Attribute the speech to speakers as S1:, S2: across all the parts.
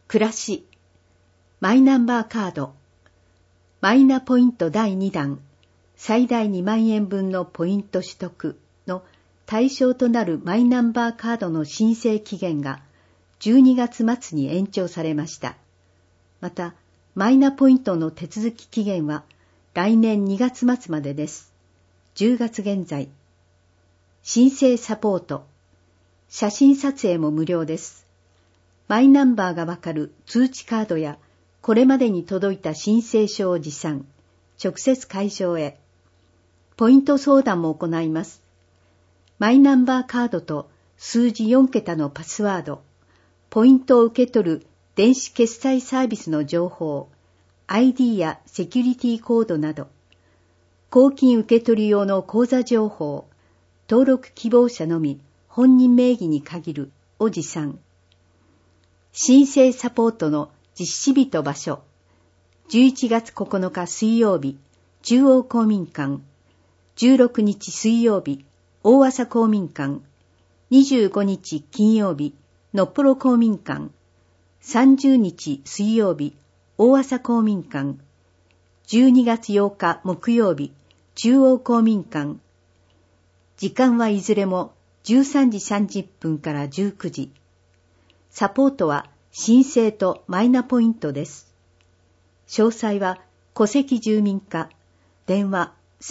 S1: 暮らし、マイナンバーカード、マイナポイント第2弾、最大2万円分のポイント取得の対象となるマイナンバーカードの申請期限が12月末に延長されました。また、マイナポイントの手続き期限は来年2月末までです。10月現在。申請サポート。写真撮影も無料です。マイナンバーがわかる通知カードや、これまでに届いた申請書を持参、直接会場へ。ポイント相談も行います。マイナンバーカードと数字4桁のパスワード、ポイントを受け取る電子決済サービスの情報、ID やセキュリティコードなど、公金受け取り用の口座情報、登録希望者のみ本人名義に限るを持参。申請サポートの実施日と場所、11月9日水曜日、中央公民館、16日水曜日、大麻公民館、25日金曜日、のっぽろ公民館、30日水曜日、大麻公民館、12月8日木曜日、中央公民館。時間はいずれも13時30分から19時。サポートは申請とマイナポイントです。詳細は戸籍住民課、電話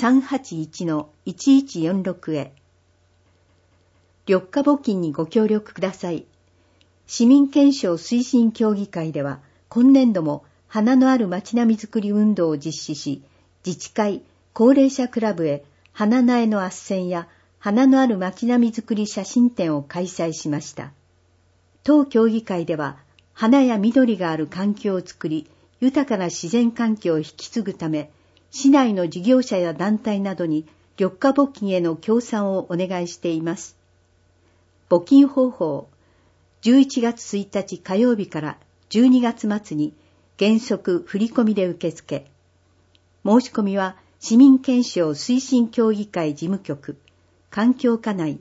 S1: 381-1146 へ。緑化募金にご協力ください。市民憲章推進協議会では、今年度も花のある街並みづくり運動を実施し、自治会、高齢者クラブへ花苗の斡旋や花のある街並みづくり写真展を開催しました。当協議会では、花や緑がある環境をつくり、豊かな自然環境を引き継ぐため、市内の事業者や団体などに緑化募金への協賛をお願いしています。募金方法、11月1日火曜日から12月末に原則振込で受付。申し込みは市民憲章推進協議会事務局、環境課内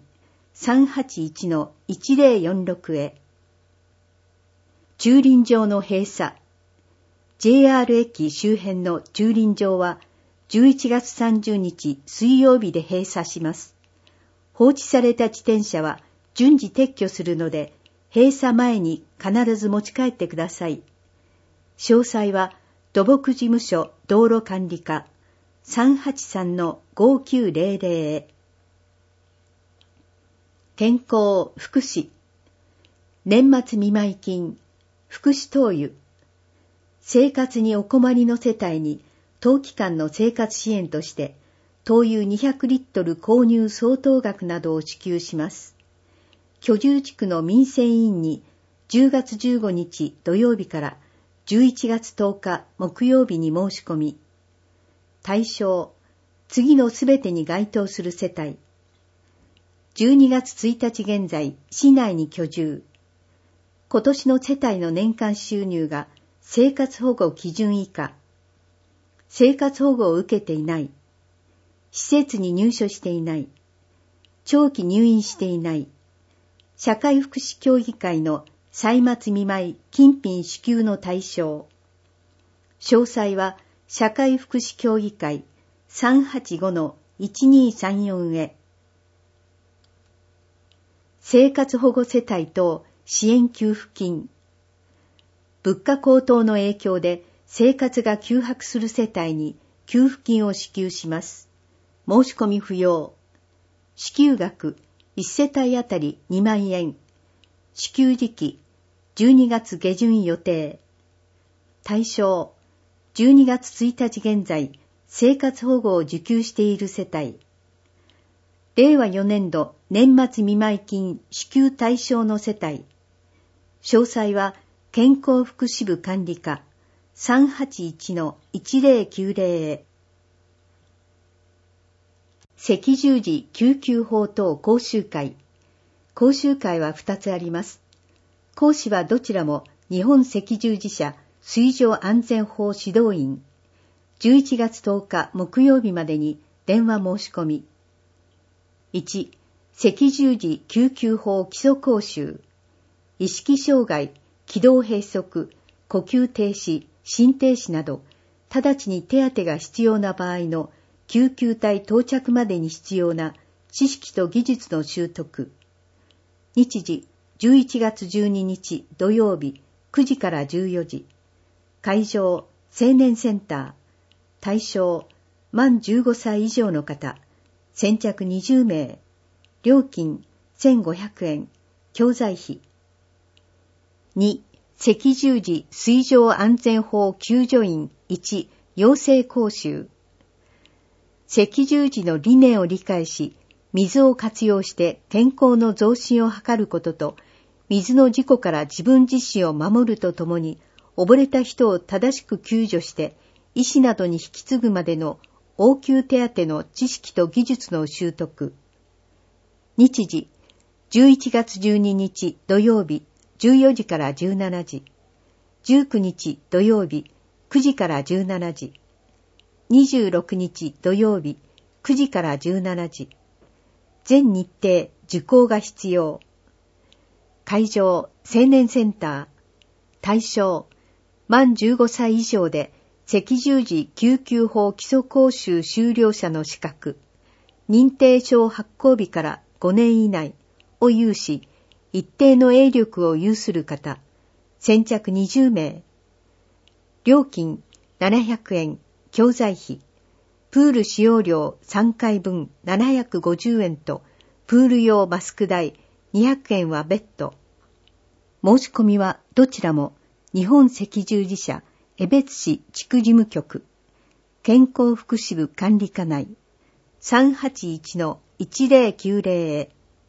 S1: 381-1046 へ。駐輪場の閉鎖。JR 駅周辺の駐輪場は11月30日水曜日で閉鎖します。放置された自転車は順次撤去するので、閉鎖前に必ず持ち帰ってください。詳細は土木事務所道路管理課 383-5900 へ。健康福祉。年末見舞金福祉灯油。生活にお困りの世帯に当期間の生活支援として灯油200リットル購入相当額などを支給します。居住地区の民生委員に10月15日土曜日から11月10日木曜日に申し込み。対象、次のすべてに該当する世帯。12月1日現在、市内に居住。今年の世帯の年間収入が生活保護基準以下。生活保護を受けていない。施設に入所していない。長期入院していない。社会福祉協議会の歳末見舞い金品支給の対象。詳細は社会福祉協議会 385-1234 へ。生活保護世帯等支援給付金。物価高騰の影響で生活が窮迫する世帯に給付金を支給します。申し込み不要。支給額1世帯あたり2万円。支給時期12月下旬予定。対象12月1日現在生活保護を受給している世帯。令和4年度年末見舞金支給対象の世帯。詳細は健康福祉部管理課 381-1090 へ。赤十字救急法等講習会。講習会は2つあります。講師はどちらも日本赤十字社水上安全法指導員。11月10日木曜日までに電話申し込み。1、赤十字救急法基礎講習。意識障害、基気道閉塞、呼吸停止、心停止など、直ちに手当てが必要な場合の救急隊到着までに必要な知識と技術の習得。日時11月12日土曜日9時から14時。会場青年センター。対象満15歳以上の方。先着20名。料金1500円。教材費。2、赤十字水上安全法救助員1養成講習。赤十字の理念を理解し、水を活用して健康の増進を図ることと、水の事故から自分自身を守るとともに、溺れた人を正しく救助して、医師などに引き継ぐまでの応急手当の知識と技術の習得。日時、11月12日土曜日14時から17時。19日土曜日9時から17時。26日土曜日9時から17時。全日程受講が必要。会場青年センター。対象満15歳以上で赤十字救急法基礎講習修了者の資格、認定証発行日から5年以内を有し、一定の営力を有する方、先着20名。料金700円、教材費。プール使用料3回分750円と、プール用マスク代200円は別途。申し込みはどちらも日本赤十字社江別市地区事務局、健康福祉部管理課内 381-1090 へ。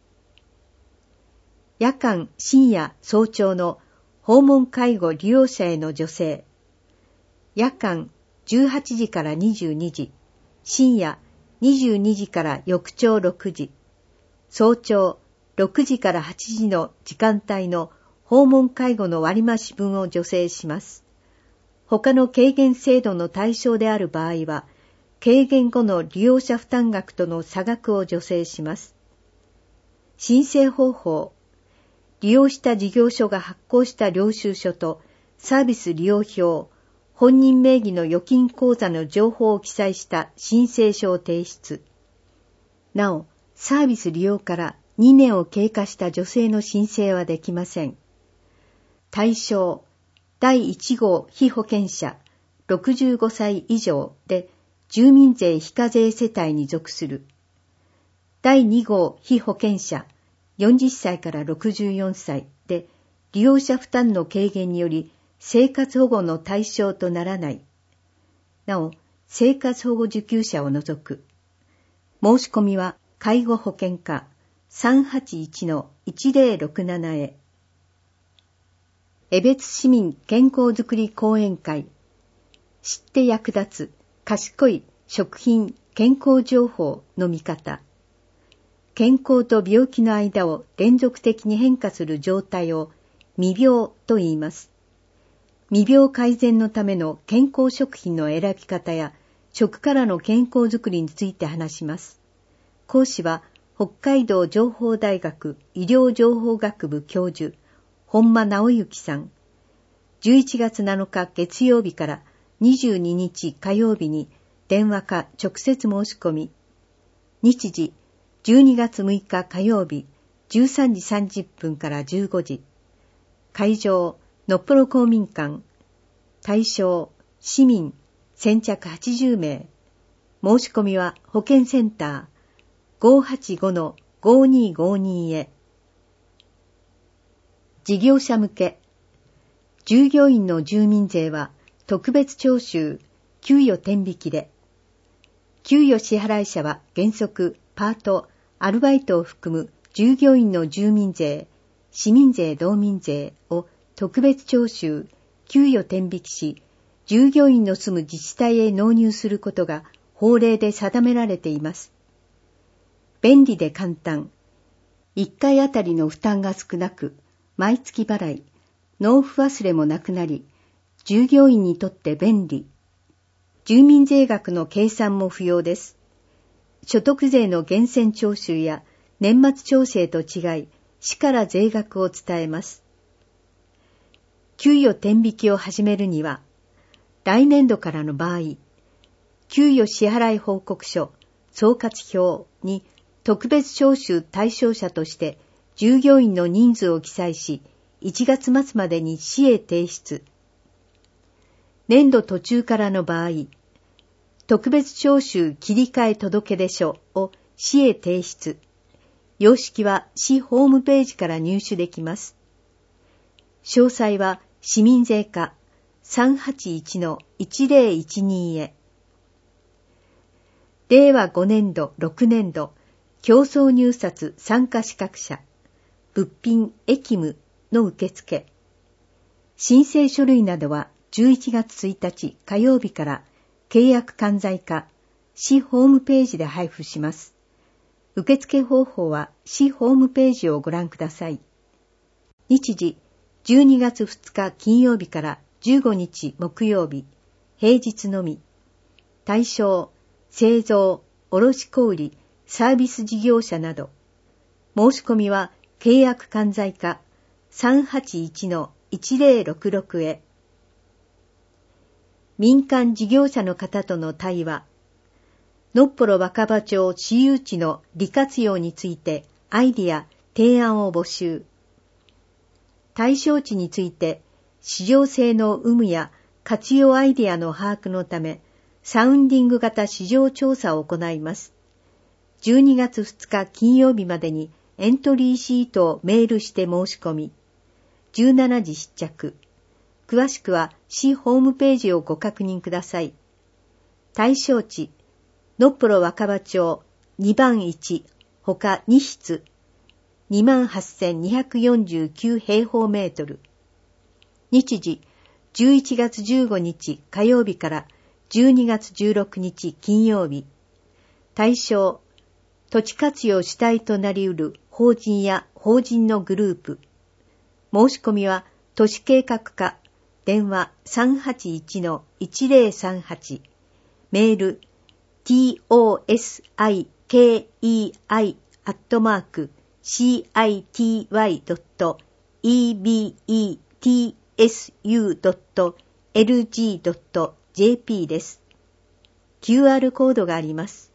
S1: 夜間、深夜、早朝の訪問介護利用者への助成。夜間18時から22時。深夜22時から翌朝6時、早朝6時から8時の時間帯の訪問介護の割増分を助成します。他の軽減制度の対象である場合は、軽減後の利用者負担額との差額を助成します。申請方法。利用した事業所が発行した領収書とサービス利用表、本人名義の預金口座の情報を記載した申請書を提出。なお、サービス利用から2年を経過した女性の申請はできません。対象、第1号被保険者、65歳以上で住民税非課税世帯に属する。第2号被保険者、40歳から64歳で利用者負担の軽減により生活保護の対象とならない。なお、生活保護受給者を除く。申し込みは介護保険課 381-1067 へ。江別市民健康づくり講演会。知って役立つ賢い食品健康情報の見方。健康と病気の間を連続的に変化する状態を未病と言います。未病改善のための健康食品の選び方や食からの健康づくりについて話します。講師は北海道情報大学医療情報学部教授本間直之さん。11月7日月曜日から22日火曜日に電話か直接申し込み。日時12月6日火曜日13時30分から15時。会場のっぽろ公民館。対象市民先着80名。申し込みは保健センター 585-5252 へ。事業者向け。従業員の住民税は特別徴収、給与天引きで。給与支払い者は原則パート、アルバイトを含む従業員の住民税、市民税道民税を特別徴収、給与天引きし、従業員の住む自治体へ納入することが法令で定められています。便利で簡単。1回あたりの負担が少なく、毎月払い、納付忘れもなくなり、従業員にとって便利。住民税額の計算も不要です。所得税の源泉徴収や年末調整と違い、市から税額を伝えます。 給与天引きを始めるには、来年度からの場合、給与支払い報告書、総括表に特別徴収対象者として従業員の人数を記載し、1月末までに市へ提出。年度途中からの場合、特別徴収切り替え届出書を市へ提出。様式は市ホームページから入手できます。詳細は市民税課 381-1012 へ。令和5年度6年度競争入札参加資格者物品役務の受付。申請書類などは11月1日火曜日から契約管財課市ホームページで配布します。受付方法は市ホームページをご覧ください。日時12月2日金曜日から15日木曜日、平日のみ。対象、製造、卸小売、サービス事業者など。申し込みは契約管財課 381-1066 へ。民間事業者の方との対話。のっぽろ若葉町私有地の利活用についてアイディア、提案を募集。対象地について市場性の有無や活用アイディアの把握のためサウンディング型市場調査を行います。12月2日金曜日までにエントリーシートをメールして申し込み、17時出着。詳しくは市ホームページをご確認ください。対象地、のっぽろ若葉町2番1、他2室、28,249 平方メートル。日時、11月15日火曜日から12月16日金曜日。対象、土地活用主体となり得る法人や法人のグループ。申し込みは都市計画課、電話 381-1038、メール tosikei@city.ebetsu.lg.jp です。QR コードがあります。